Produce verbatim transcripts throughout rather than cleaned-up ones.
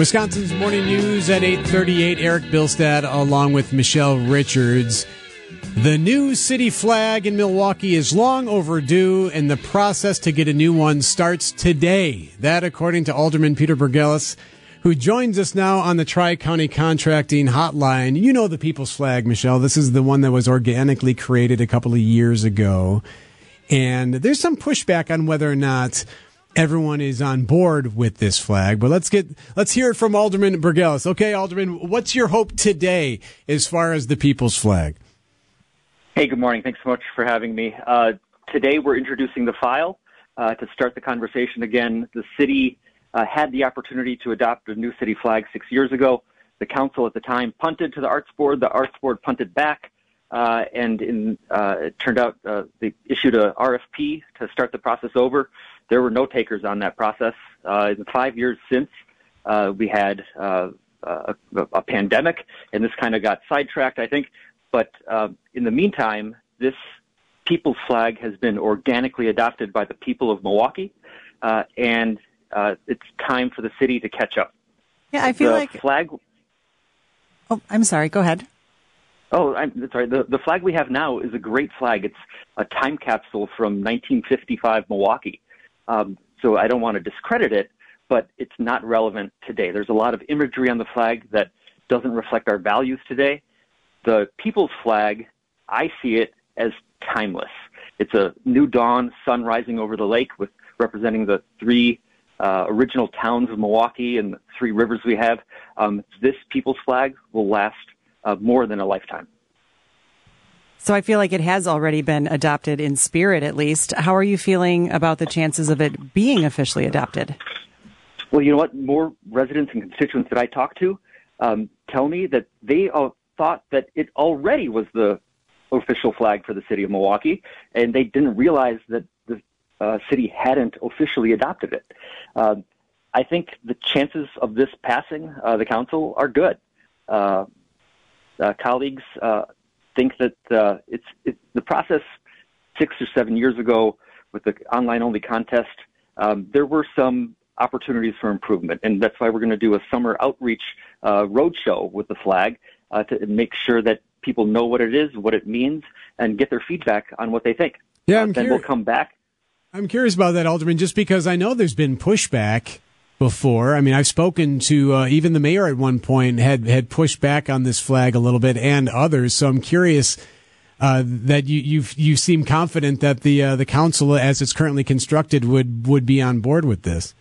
Wisconsin's Morning News at eight thirty-eight. Eric Bilstad along with Michelle Richards. The new city flag in Milwaukee is long overdue, and the process to get a new one starts today. That, according to Alderman Peter Bergelis, who joins us now on the Tri-County Contracting Hotline. You know the People's Flag, Michelle. This is the one that was organically created a couple of years ago. And there's some pushback on whether or not everyone is on board with this flag, but let's get let's hear it from Alderman Bergelis. Okay, Alderman, what's your hope today as far as the People's Flag? Hey, good morning. Thanks so much for having me. Uh, today we're introducing the file uh, to start the conversation again. The city uh, had the opportunity to adopt a new city flag six years ago. The council at the time punted to the Arts Board. The Arts Board punted back, uh, and in, uh, it turned out uh, they issued a R F P to start the process over. There were no takers on that process. Uh, in the five years since, uh, we had uh, a, a pandemic, and this kind of got sidetracked, I think. But uh, in the meantime, this People's Flag has been organically adopted by the people of Milwaukee, uh, and uh, it's time for the city to catch up. Yeah, I feel the like... flag. Oh, I'm sorry. Go ahead. Oh, I'm sorry. The, the flag we have now is a great flag. It's a time capsule from nineteen fifty-five Milwaukee. Um, so I don't want to discredit it, but it's not relevant today. There's a lot of imagery on the flag that doesn't reflect our values today. The People's Flag, I see it as timeless. It's a new dawn, sun rising over the lake, with representing the three uh, original towns of Milwaukee and the three rivers we have. Um, this People's Flag will last uh, more than a lifetime. So I feel like it has already been adopted in spirit, at least. How are you feeling about the chances of it being officially adopted? Well, you know what? More residents and constituents that I talk to um, tell me that they uh, thought that it already was the official flag for the city of Milwaukee, and they didn't realize that the uh, city hadn't officially adopted it. Uh, I think the chances of this passing uh, the council are good. Uh, uh, colleagues uh, think that uh, it's it, the process six or seven years ago with the online-only contest, um, there were some opportunities for improvement, and that's why we're going to do a summer outreach uh, roadshow with the flag uh, to make sure that people know what it is, what it means, and get their feedback on what they think. Yeah, I'm uh, then curi- we'll come back. I'm curious about that, Alderman, just because I know there's been pushback before. I mean, I've spoken to uh, even the mayor at one point had had pushed back on this flag a little bit, and others. So I'm curious uh, that you you you seem confident that the uh, the council, as it's currently constructed, would would be on board with this.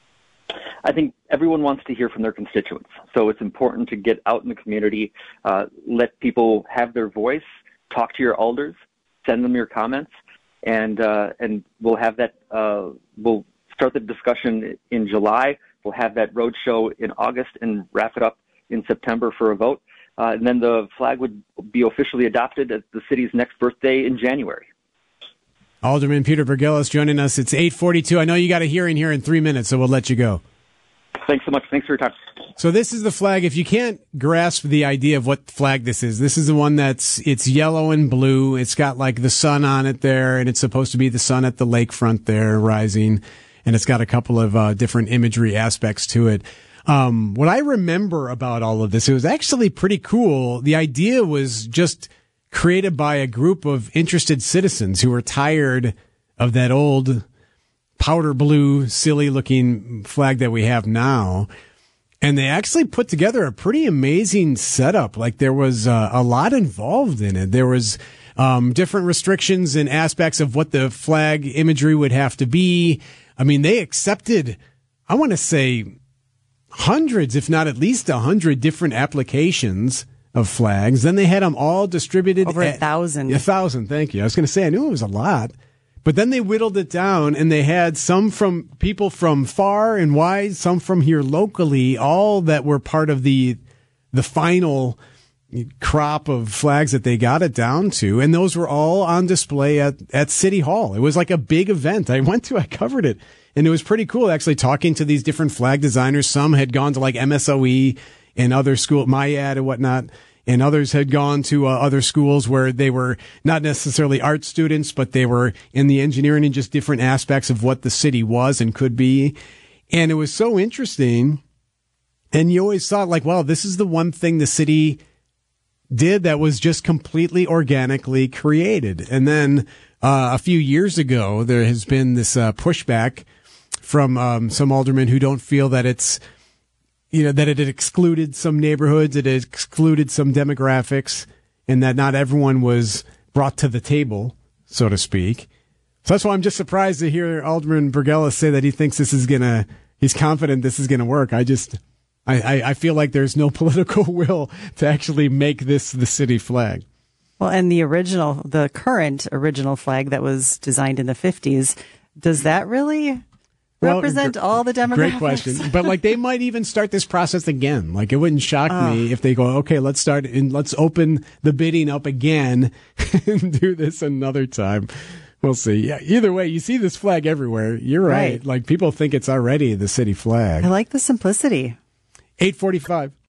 I think everyone wants to hear from their constituents, so it's important to get out in the community, uh, let people have their voice, talk to your alders, send them your comments, and uh, and we'll have that. Uh, we'll start the discussion in July. We'll have that roadshow in August and wrap it up in September for a vote. Uh, and then the flag would be officially adopted at the city's next birthday in January. Alderman Peter Bergelis joining us. It's eight forty-two. I know you got a hearing here in three minutes, so we'll let you go. Thanks so much. Thanks for your time. So this is the flag. If you can't grasp the idea of what flag this is, this is the one that's, it's yellow and blue. It's got like the sun on it there, and it's supposed to be the sun at the lakefront there rising. And it's got a couple of uh, different imagery aspects to it. Um, what I remember about all of this, it was actually pretty cool. The idea was just created by a group of interested citizens who were tired of that old powder blue, silly looking flag that we have now. And they actually put together a pretty amazing setup. Like there was uh, a lot involved in it. There was um, different restrictions and aspects of what the flag imagery would have to be. I mean, they accepted, I want to say, hundreds, if not at least a hundred different applications of flags. Then they had them all distributed. Over at, a thousand. A thousand, thank you. I was going to say, I knew it was a lot. But then they whittled it down, and they had some from people from far and wide, some from here locally, all that were part of the the final crop of flags that they got it down to. And those were all on display at, at City Hall. It was like a big event. I went to, I covered it, and it was pretty cool actually talking to these different flag designers. Some had gone to like M S O E and other school, MIAD and whatnot. And others had gone to uh, other schools where they were not necessarily art students, but they were in the engineering and just different aspects of what the city was and could be. And it was so interesting And you always thought, like, well, this is the one thing the city did that was just completely organically created. And then uh, a few years ago, there has been this uh, pushback from um, some aldermen who don't feel that it's, you know, that it had excluded some neighborhoods, it had excluded some demographics, and that not everyone was brought to the table, so to speak. So that's why I'm just surprised to hear Alderman Burgella say that he thinks this is going to, he's confident this is going to work. I just... I, I, I feel like there's no political will to actually make this the city flag. Well, and the original, the current original flag that was designed in the fifties, does that really well, represent gr- all the demographics? Great question. But like they might even start this process again. Like it wouldn't shock oh. me if they go, okay, let's start and let's open the bidding up again and do this another time. We'll see. Yeah, either way, you see this flag everywhere. You're right. right. Like people think it's already the city flag. I like the simplicity. eight forty-five.